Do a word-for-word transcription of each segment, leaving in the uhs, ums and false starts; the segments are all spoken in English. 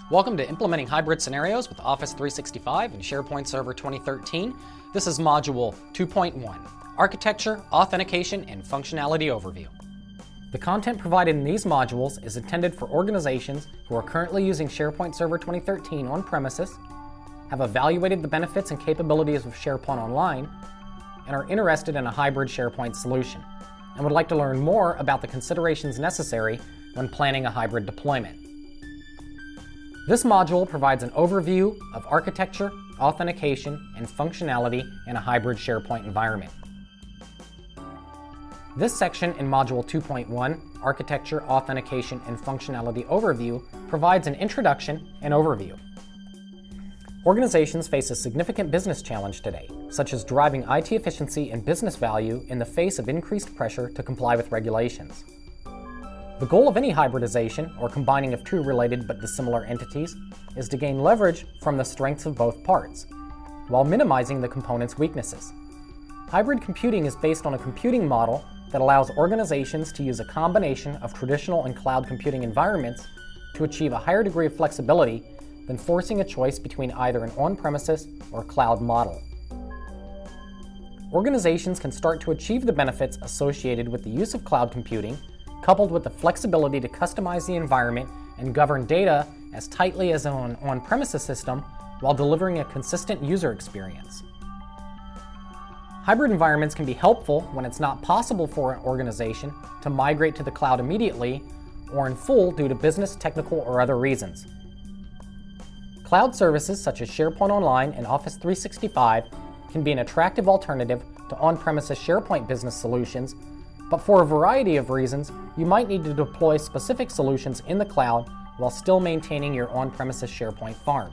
Welcome to Implementing Hybrid Scenarios with Office three sixty-five and SharePoint Server twenty thirteen. This is Module two point one, Architecture, Authentication, and Functionality Overview. The content provided in these modules is intended for organizations who are currently using SharePoint Server twenty thirteen on premises, have evaluated the benefits and capabilities of SharePoint Online, and are interested in a hybrid SharePoint solution, and would like to learn more about the considerations necessary when planning a hybrid deployment. This module provides an overview of architecture, authentication, and functionality in a hybrid SharePoint environment. This section in Module two point one, Architecture, Authentication, and Functionality Overview, provides an introduction and overview. Organizations face a significant business challenge today, such as driving I T efficiency and business value in the face of increased pressure to comply with regulations. The goal of any hybridization, or combining of two related but dissimilar entities, is to gain leverage from the strengths of both parts, while minimizing the component's weaknesses. Hybrid computing is based on a computing model that allows organizations to use a combination of traditional and cloud computing environments to achieve a higher degree of flexibility than forcing a choice between either an on-premises or cloud model. Organizations can start to achieve the benefits associated with the use of cloud computing, coupled with the flexibility to customize the environment and govern data as tightly as an on-premises system while delivering a consistent user experience. Hybrid environments can be helpful when it's not possible for an organization to migrate to the cloud immediately or in full due to business, technical, or other reasons. Cloud services such as SharePoint Online and Office three sixty-five can be an attractive alternative to on-premises SharePoint business solutions, but for a variety of reasons, you might need to deploy specific solutions in the cloud while still maintaining your on-premises SharePoint farm.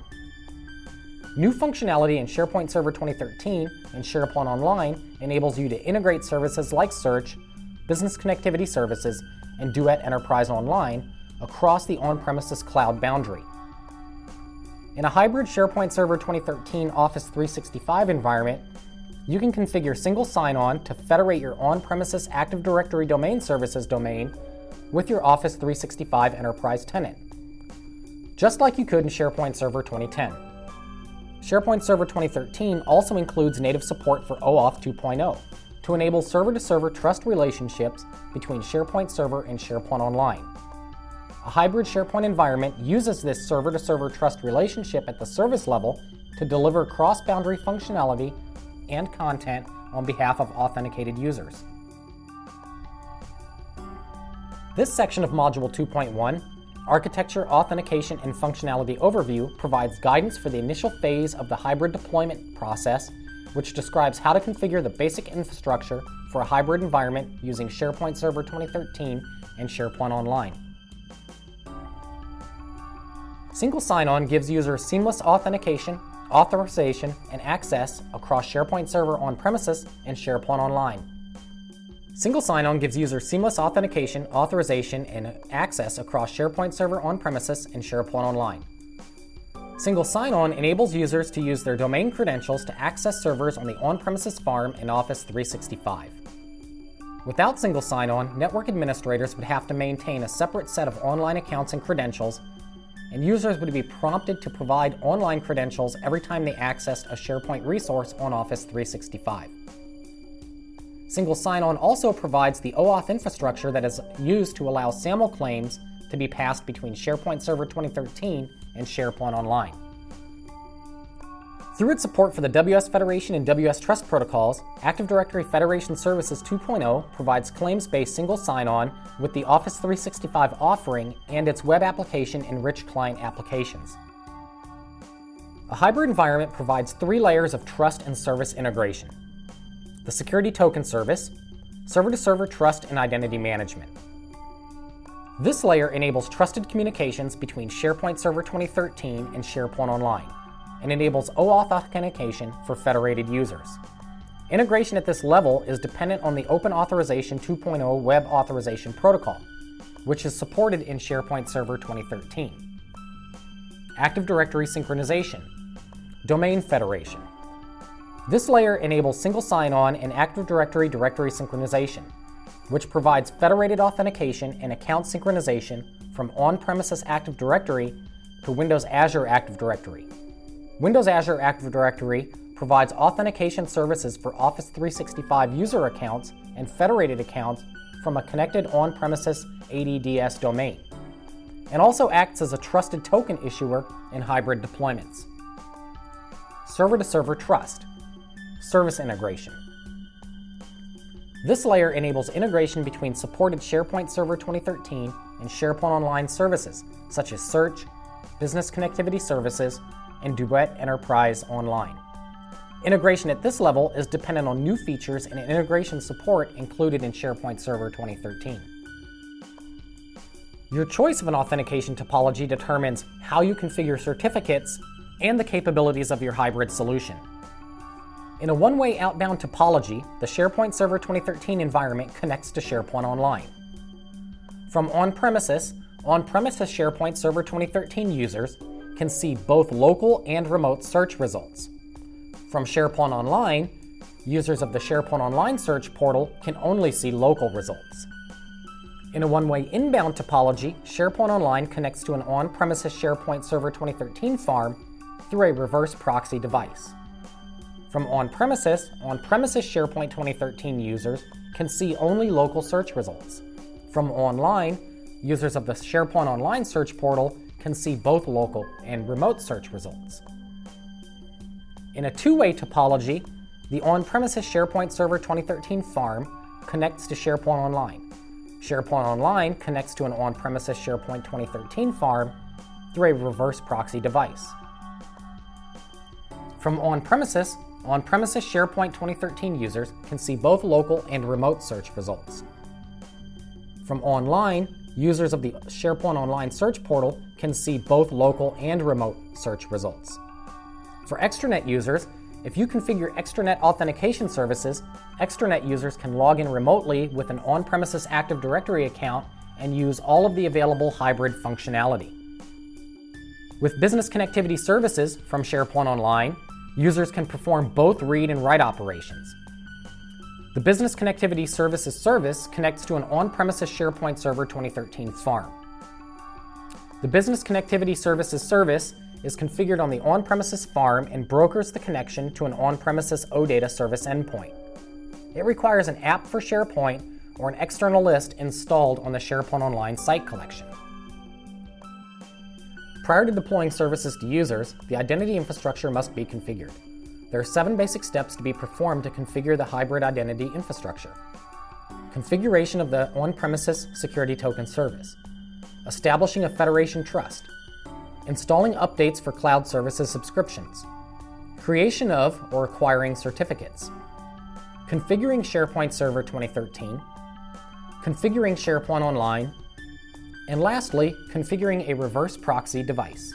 New functionality in SharePoint Server twenty thirteen and SharePoint Online enables you to integrate services like Search, Business Connectivity Services, and Duet Enterprise Online across the on-premises cloud boundary. In a hybrid SharePoint Server twenty thirteen Office three sixty-five environment, you can configure single sign-on to federate your on-premises Active Directory domain services domain with your Office three sixty-five Enterprise tenant, just like you could in SharePoint Server twenty ten. SharePoint Server twenty thirteen also includes native support for OAuth two point oh to enable server-to-server trust relationships between SharePoint Server and SharePoint Online. A hybrid SharePoint environment uses this server-to-server trust relationship at the service level to deliver cross-boundary functionality and content on behalf of authenticated users. This section of Module two point one, Architecture, Authentication, and Functionality Overview, provides guidance for the initial phase of the hybrid deployment process, which describes how to configure the basic infrastructure for a hybrid environment using SharePoint Server twenty thirteen and SharePoint Online. Single sign-on gives users seamless authentication, authorization, and access across SharePoint Server on-premises and SharePoint Online. Single sign-on gives users seamless authentication, authorization, and access across SharePoint Server on-premises and SharePoint Online. Single sign-on enables users to use their domain credentials to access servers on the on-premises farm in Office three sixty-five. Without single sign-on, network administrators would have to maintain a separate set of online accounts and credentials, and users would be prompted to provide online credentials every time they accessed a SharePoint resource on Office three sixty-five. Single sign-on also provides the OAuth infrastructure that is used to allow SAML claims to be passed between SharePoint Server twenty thirteen and SharePoint Online. Through its support for the W S Federation and W S Trust protocols, Active Directory Federation Services two point oh provides claims-based single sign-on with the Office three sixty-five offering and its web application and rich client applications. A hybrid environment provides three layers of trust and service integration: the Security Token Service, server-to-server trust and identity management. This layer enables trusted communications between SharePoint Server twenty thirteen and SharePoint Online, and enables OAuth authentication for federated users. Integration at this level is dependent on the Open Authorization two point oh Web Authorization Protocol, which is supported in SharePoint Server twenty thirteen. Active Directory Synchronization, Domain Federation. This layer enables single sign-on and Active Directory directory synchronization, which provides federated authentication and account synchronization from on-premises Active Directory to Windows Azure Active Directory. Windows Azure Active Directory provides authentication services for Office three sixty-five user accounts and federated accounts from a connected on-premises A D D S domain, and also acts as a trusted token issuer in hybrid deployments. Server-to-server trust. Service integration. This layer enables integration between supported SharePoint Server twenty thirteen and SharePoint Online services, such as Search, Business Connectivity Services, and Duet Enterprise Online. Integration at this level is dependent on new features and integration support included in SharePoint Server twenty thirteen. Your choice of an authentication topology determines how you configure certificates and the capabilities of your hybrid solution. In a one-way outbound topology, the SharePoint Server twenty thirteen environment connects to SharePoint Online. From on-premises, on-premises SharePoint Server twenty thirteen users can see both local and remote search results. From SharePoint Online, users of the SharePoint Online search portal can only see local results. In a one-way inbound topology, SharePoint Online connects to an on-premises SharePoint Server twenty thirteen farm through a reverse proxy device. From on-premises, on-premises SharePoint twenty thirteen users can see only local search results. From online, users of the SharePoint Online search portal can see both local and remote search results. In a two-way topology, the on-premises SharePoint Server twenty thirteen farm connects to SharePoint Online. SharePoint Online connects to an on-premises SharePoint twenty thirteen farm through a reverse proxy device. From on-premises, on-premises SharePoint twenty thirteen users can see both local and remote search results. From online, users of the SharePoint Online search portal can see both local and remote search results. For extranet users, if you configure extranet authentication services, extranet users can log in remotely with an on-premises Active Directory account and use all of the available hybrid functionality. With Business Connectivity Services from SharePoint Online, users can perform both read and write operations. The Business Connectivity Services service connects to an on-premises SharePoint Server twenty thirteen farm. The Business Connectivity Services service is configured on the on-premises farm and brokers the connection to an on-premises O Data service endpoint. It requires an app for SharePoint or an external list installed on the SharePoint Online site collection. Prior to deploying services to users, the identity infrastructure must be configured. There are seven basic steps to be performed to configure the hybrid identity infrastructure. Configuration of the on-premises security token service. Establishing a federation trust. Installing updates for cloud services subscriptions. Creation of or acquiring certificates. Configuring SharePoint Server twenty thirteen. Configuring SharePoint Online. And lastly, configuring a reverse proxy device.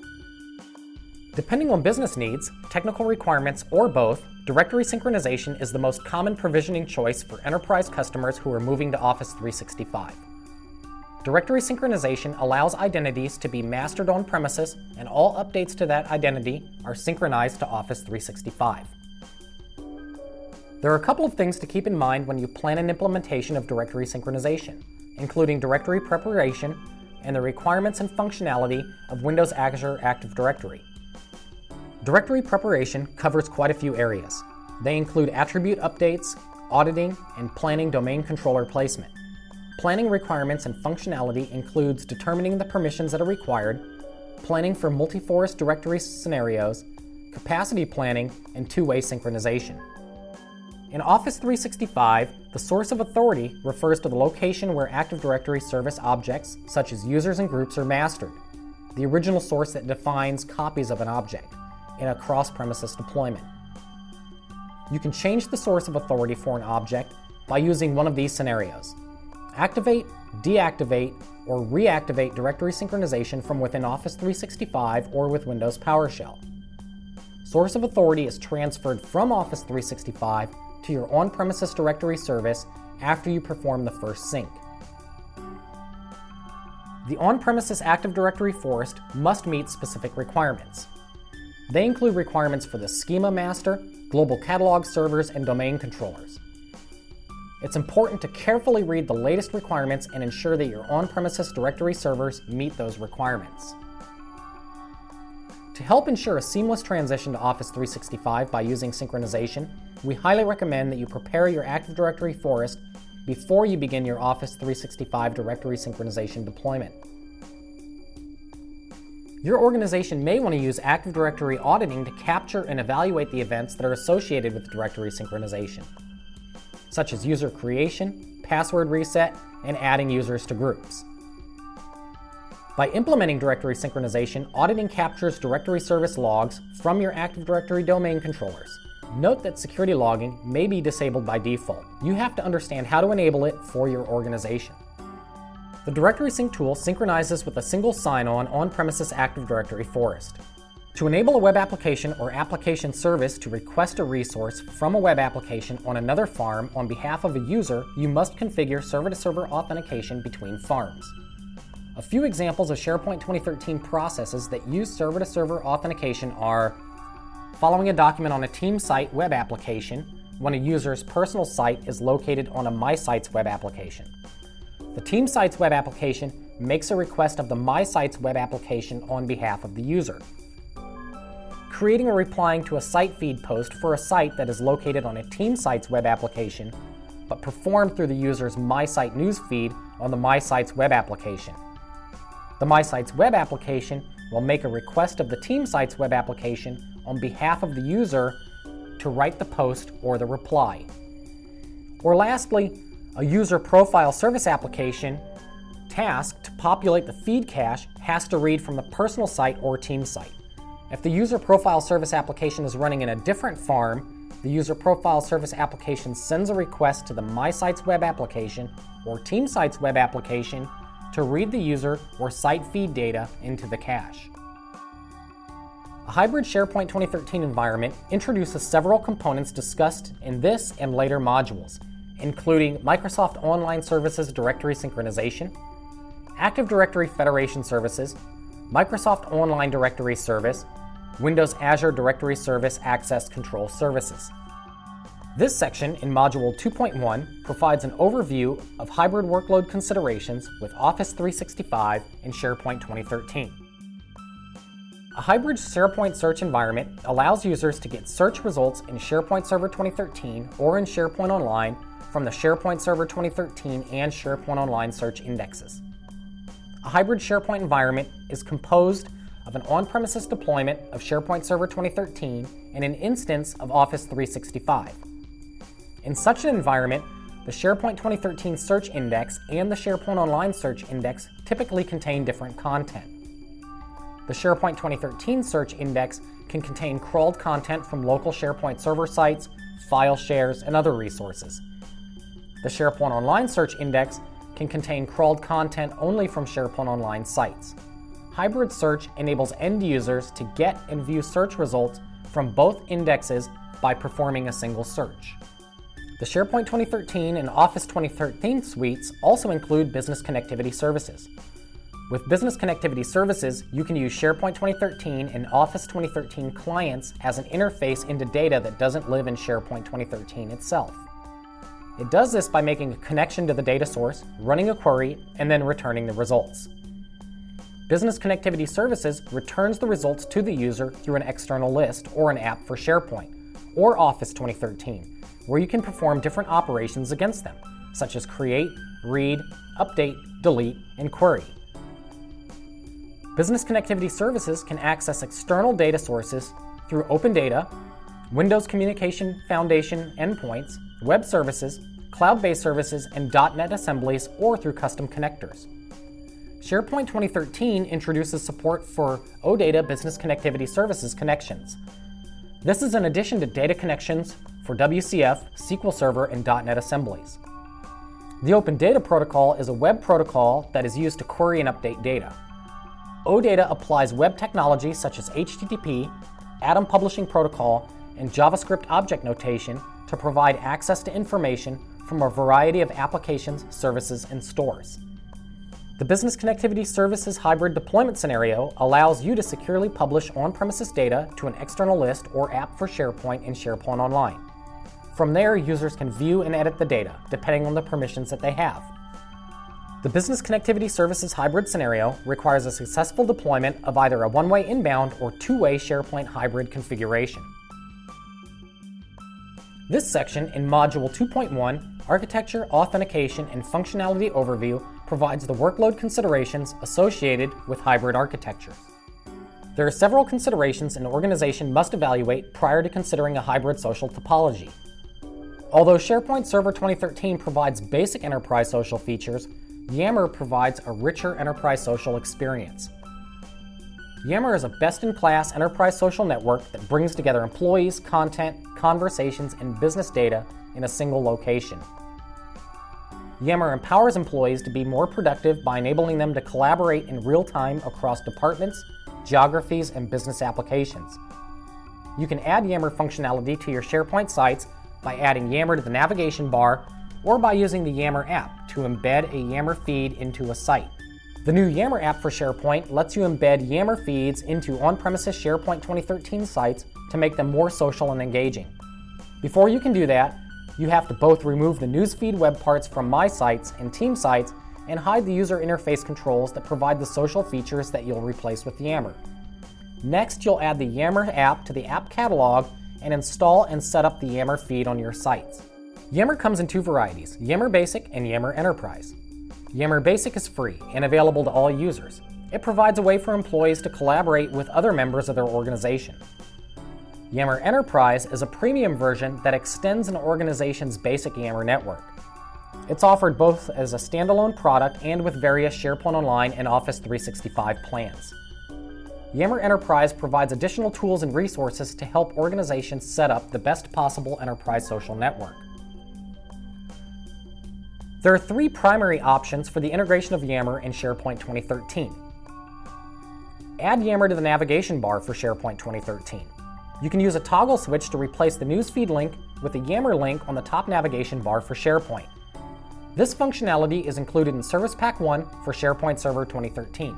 Depending on business needs, technical requirements, or both, directory synchronization is the most common provisioning choice for enterprise customers who are moving to Office three sixty-five. Directory synchronization allows identities to be mastered on premises, and all updates to that identity are synchronized to Office three sixty-five. There are a couple of things to keep in mind when you plan an implementation of directory synchronization, including directory preparation and the requirements and functionality of Windows Azure Active Directory. Directory preparation covers quite a few areas. They include attribute updates, auditing, and planning domain controller placement. Planning requirements and functionality includes determining the permissions that are required, planning for multi-forest directory scenarios, capacity planning, and two-way synchronization. In Office three sixty-five, the source of authority refers to the location where Active Directory service objects, such as users and groups, are mastered, the original source that defines copies of an object, in a cross-premises deployment. You can change the source of authority for an object by using one of these scenarios. Activate, deactivate, or reactivate directory synchronization from within Office three sixty-five or with Windows PowerShell. Source of authority is transferred from Office three sixty-five to your on-premises directory service after you perform the first sync. The on-premises Active Directory forest must meet specific requirements. They include requirements for the schema master, global catalog servers, and domain controllers. It's important to carefully read the latest requirements and ensure that your on-premises directory servers meet those requirements. To help ensure a seamless transition to Office three sixty-five by using synchronization, we highly recommend that you prepare your Active Directory forest before you begin your Office three sixty-five directory synchronization deployment. Your organization may want to use Active Directory auditing to capture and evaluate the events that are associated with directory synchronization, such as user creation, password reset, and adding users to groups. By implementing directory synchronization, auditing captures directory service logs from your Active Directory domain controllers. Note that security logging may be disabled by default. You have to understand how to enable it for your organization. The Directory Sync tool synchronizes with a single sign-on on-premises Active Directory forest. To enable a web application or application service to request a resource from a web application on another farm on behalf of a user, you must configure server-to-server authentication between farms. A few examples of SharePoint twenty thirteen processes that use server-to-server authentication are following a document on a team site web application when a user's personal site is located on a My Sites web application. The team site's web application makes a request of the My Sites web application on behalf of the user. Creating or replying to a site feed post for a site that is located on a team site's web application, but performed through the user's My Site news feed on the My Sites web application. The My Sites web application will make a request of the team site's web application on behalf of the user to write the post or the reply. Or lastly, a user profile service application task to populate the feed cache has to read from the personal site or team site. If the user profile service application is running in a different farm, the user profile service application sends a request to the My Sites web application or team site's web application to read the user or site feed data into the cache. A hybrid SharePoint twenty thirteen environment introduces several components discussed in this and later modules, including Microsoft Online Services Directory Synchronization, Active Directory Federation Services, Microsoft Online Directory Service, Windows Azure Directory Service Access Control Services. This section in Module two point one provides an overview of hybrid workload considerations with Office three sixty-five and SharePoint twenty thirteen. A hybrid SharePoint search environment allows users to get search results in SharePoint Server twenty thirteen or in SharePoint Online from the SharePoint Server twenty thirteen and SharePoint Online search indexes. A hybrid SharePoint environment is composed of an on-premises deployment of SharePoint Server twenty thirteen and an instance of Office three sixty-five. In such an environment, the SharePoint twenty thirteen search index and the SharePoint Online search index typically contain different content. The SharePoint twenty thirteen search index can contain crawled content from local SharePoint server sites, file shares, and other resources. The SharePoint Online search index can contain crawled content only from SharePoint Online sites. Hybrid search enables end users to get and view search results from both indexes by performing a single search. The SharePoint twenty thirteen and Office twenty thirteen suites also include business connectivity services. With business connectivity services, you can use SharePoint twenty thirteen and Office twenty thirteen clients as an interface into data that doesn't live in SharePoint twenty thirteen itself. It does this by making a connection to the data source, running a query, and then returning the results. Business Connectivity Services returns the results to the user through an external list or an app for SharePoint or Office twenty thirteen, where you can perform different operations against them, such as create, read, update, delete, and query. Business Connectivity Services can access external data sources through Open Data, Windows Communication Foundation endpoints, web services, cloud-based services, and dot net assemblies, or through custom connectors. SharePoint twenty thirteen introduces support for OData Business Connectivity Services connections. This is in addition to data connections for W C F, S Q L Server, and dot net assemblies. The Open Data Protocol is a web protocol that is used to query and update data. OData applies web technology such as H T T P, Atom Publishing Protocol, and JavaScript object notation to provide access to information from a variety of applications, services, and stores. The Business Connectivity Services hybrid deployment scenario allows you to securely publish on-premises data to an external list or app for SharePoint and SharePoint Online. From there, users can view and edit the data, depending on the permissions that they have. The Business Connectivity Services hybrid scenario requires a successful deployment of either a one-way inbound or two-way SharePoint hybrid configuration. This section in Module two point one, Architecture, Authentication, and Functionality Overview, provides the workload considerations associated with hybrid architectures. There are several considerations an organization must evaluate prior to considering a hybrid social topology. Although SharePoint Server twenty thirteen provides basic enterprise social features, Yammer provides a richer enterprise social experience. Yammer is a best-in-class enterprise social network that brings together employees, content, conversations, and business data in a single location. Yammer empowers employees to be more productive by enabling them to collaborate in real time across departments, geographies, and business applications. You can add Yammer functionality to your SharePoint sites by adding Yammer to the navigation bar or by using the Yammer app to embed a Yammer feed into a site. The new Yammer app for SharePoint lets you embed Yammer feeds into on-premises SharePoint twenty thirteen sites to make them more social and engaging. Before you can do that, you have to both remove the newsfeed web parts from My Sites and Team Sites and hide the user interface controls that provide the social features that you'll replace with Yammer. Next, you'll add the Yammer app to the app catalog and install and set up the Yammer feed on your sites. Yammer comes in two varieties, Yammer Basic and Yammer Enterprise. Yammer Basic is free and available to all users. It provides a way for employees to collaborate with other members of their organization. Yammer Enterprise is a premium version that extends an organization's basic Yammer network. It's offered both as a standalone product and with various SharePoint Online and Office three sixty-five plans. Yammer Enterprise provides additional tools and resources to help organizations set up the best possible enterprise social network. There are three primary options for the integration of Yammer in SharePoint twenty thirteen. Add Yammer to the navigation bar for SharePoint twenty thirteen. You can use a toggle switch to replace the newsfeed link with a Yammer link on the top navigation bar for SharePoint. This functionality is included in Service Pack one for SharePoint Server twenty thirteen.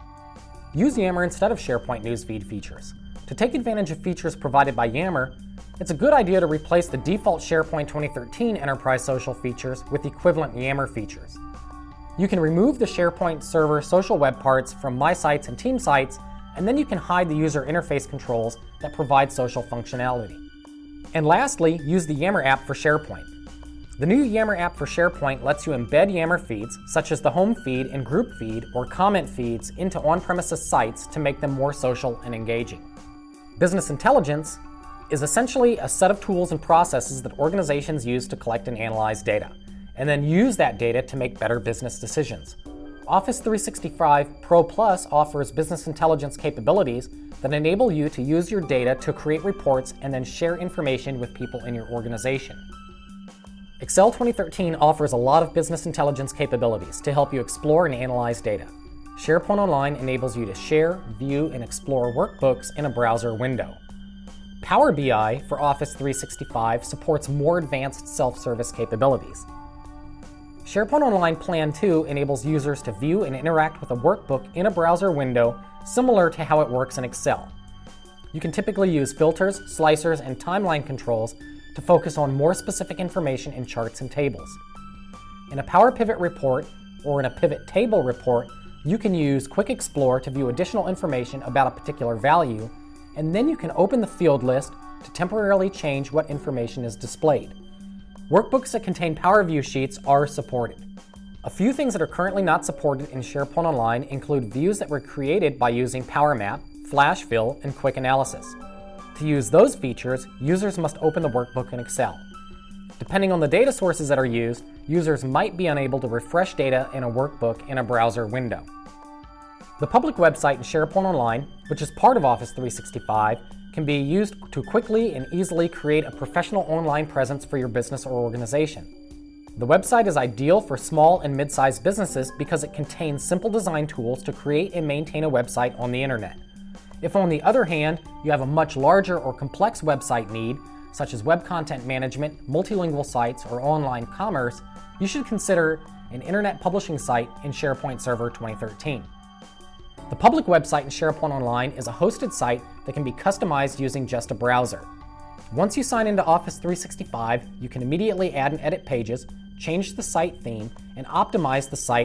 Use Yammer instead of SharePoint newsfeed features. To take advantage of features provided by Yammer, it's a good idea to replace the default SharePoint twenty thirteen Enterprise Social features with equivalent Yammer features. You can remove the SharePoint Server social web parts from My Sites and Team Sites, and then you can hide the user interface controls that provide social functionality. And lastly, use the Yammer app for SharePoint. The new Yammer app for SharePoint lets you embed Yammer feeds, such as the home feed and group feed or comment feeds, into on-premises sites to make them more social and engaging. Business intelligence is essentially a set of tools and processes that organizations use to collect and analyze data, and then use that data to make better business decisions. Office three sixty-five Pro Plus offers business intelligence capabilities that enable you to use your data to create reports and then share information with people in your organization. Excel twenty thirteen offers a lot of business intelligence capabilities to help you explore and analyze data. SharePoint Online enables you to share, view, and explore workbooks in a browser window. Power B I for Office three sixty-five supports more advanced self-service capabilities. SharePoint Online Plan two enables users to view and interact with a workbook in a browser window similar to how it works in Excel. You can typically use filters, slicers, and timeline controls to focus on more specific information in charts and tables. In a Power Pivot report or in a Pivot Table report, you can use Quick Explore to view additional information about a particular value, and then you can open the field list to temporarily change what information is displayed. Workbooks that contain Power View sheets are supported. A few things that are currently not supported in SharePoint Online include views that were created by using Power Map, Flash Fill, and Quick Analysis. To use those features, users must open the workbook in Excel. Depending on the data sources that are used, users might be unable to refresh data in a workbook in a browser window. The public website in SharePoint Online, which is part of Office three sixty-five, can be used to quickly and easily create a professional online presence for your business or organization. The website is ideal for small and mid-sized businesses because it contains simple design tools to create and maintain a website on the internet. If, on the other hand, you have a much larger or complex website need, such as web content management, multilingual sites, or online commerce, you should consider an internet publishing site in SharePoint Server twenty thirteen. The public website in SharePoint Online is a hosted site that can be customized using just a browser. Once you sign into Office three sixty-five, you can immediately add and edit pages, change the site theme, and optimize the site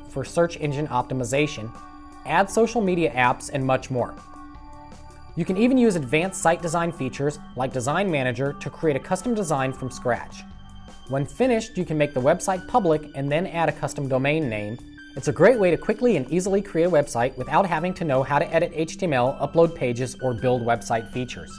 for search engine optimization, add social media apps, and much more. You can even use advanced site design features like Design Manager to create a custom design from scratch. When finished, you can make the website public and then add a custom domain name. It's a great way to quickly and easily create a website without having to know how to edit H T M L, upload pages, or build website features.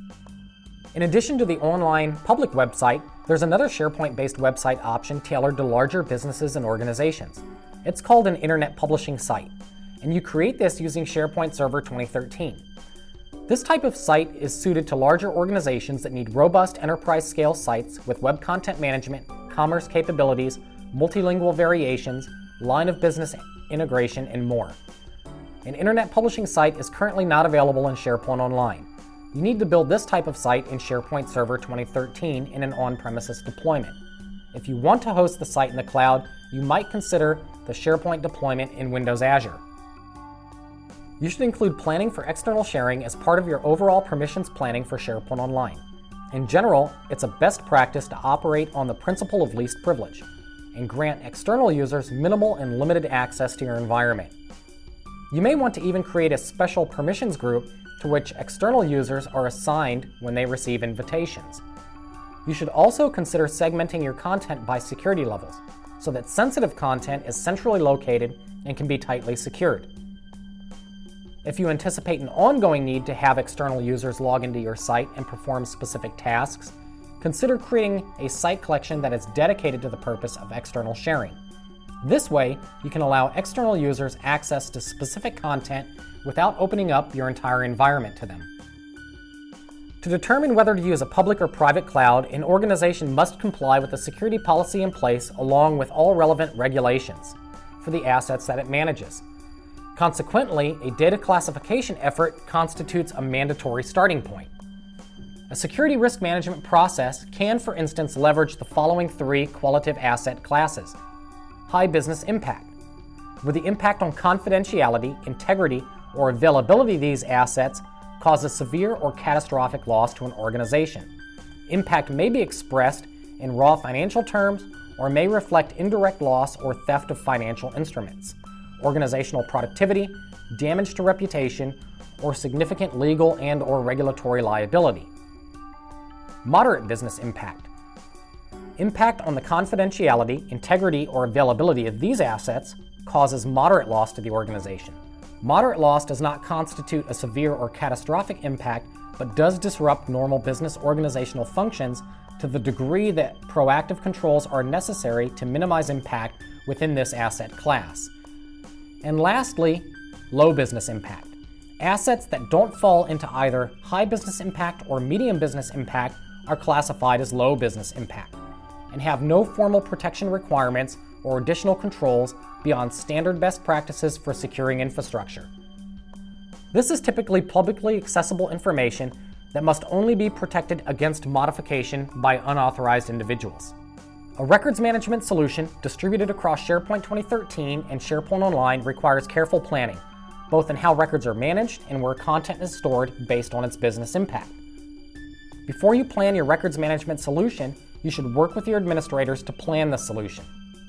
In addition to the online public website, there's another SharePoint-based website option tailored to larger businesses and organizations. It's called an Internet Publishing Site, and you create this using SharePoint Server twenty thirteen. This type of site is suited to larger organizations that need robust enterprise-scale sites with web content management, commerce capabilities, multilingual variations, line of business integration, and more. An internet publishing site is currently not available in SharePoint Online. You need to build this type of site in SharePoint Server twenty thirteen in an on-premises deployment. If you want to host the site in the cloud, you might consider the SharePoint deployment in Windows Azure. You should include planning for external sharing as part of your overall permissions planning for SharePoint Online. In general, it's a best practice to operate on the principle of least privilege and grant external users minimal and limited access to your environment. You may want to even create a special permissions group to which external users are assigned when they receive invitations. You should also consider segmenting your content by security levels so that sensitive content is centrally located and can be tightly secured. If you anticipate an ongoing need to have external users log into your site and perform specific tasks, consider creating a site collection that is dedicated to the purpose of external sharing. This way, you can allow external users access to specific content without opening up your entire environment to them. To determine whether to use a public or private cloud, an organization must comply with the security policy in place along with all relevant regulations for the assets that it manages. Consequently, a data classification effort constitutes a mandatory starting point. A security risk management process can, for instance, leverage the following three qualitative asset classes. High business impact, where the impact on confidentiality, integrity, or availability of these assets causes severe or catastrophic loss to an organization. Impact may be expressed in raw financial terms or may reflect indirect loss or theft of financial instruments, organizational productivity, damage to reputation, or significant legal and or regulatory liability. Moderate business impact. Impact on the confidentiality, integrity, or availability of these assets causes moderate loss to the organization. Moderate loss does not constitute a severe or catastrophic impact, but does disrupt normal business organizational functions to the degree that proactive controls are necessary to minimize impact within this asset class. And lastly, low business impact. Assets that don't fall into either high business impact or medium business impact are classified as low business impact and have no formal protection requirements or additional controls beyond standard best practices for securing infrastructure. This is typically publicly accessible information that must only be protected against modification by unauthorized individuals. A records management solution distributed across SharePoint twenty thirteen and SharePoint Online requires careful planning, both in how records are managed and where content is stored based on its business impact. Before you plan your records management solution, you should work with your administrators to plan the solution.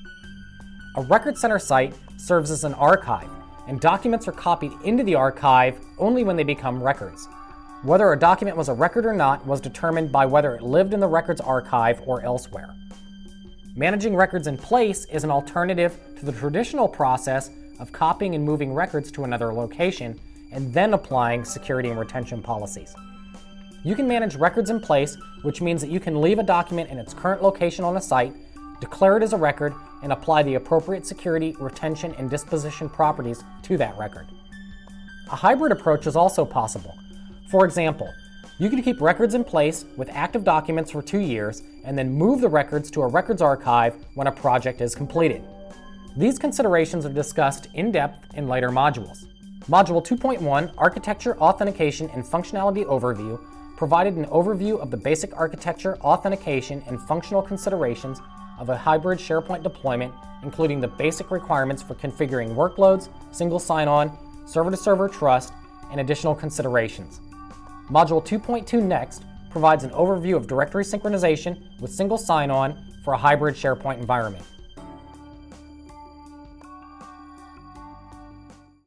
A Record Center site serves as an archive, and documents are copied into the archive only when they become records. Whether a document was a record or not was determined by whether it lived in the records archive or elsewhere. Managing records in place is an alternative to the traditional process of copying and moving records to another location and then applying security and retention policies. You can manage records in place, which means that you can leave a document in its current location on a site, declare it as a record, and apply the appropriate security, retention, and disposition properties to that record. A hybrid approach is also possible. For example, you could keep records in place with active documents for two years and then move the records to a records archive when a project is completed. These considerations are discussed in depth in later modules. Module two point one, Architecture, Authentication, and Functionality Overview, provided an overview of the basic architecture, authentication, and functional considerations of a hybrid SharePoint deployment, including the basic requirements for configuring workloads, single sign-on, server-to-server trust, and additional considerations. Module two point two Next provides an overview of directory synchronization with single sign-on for a hybrid SharePoint environment.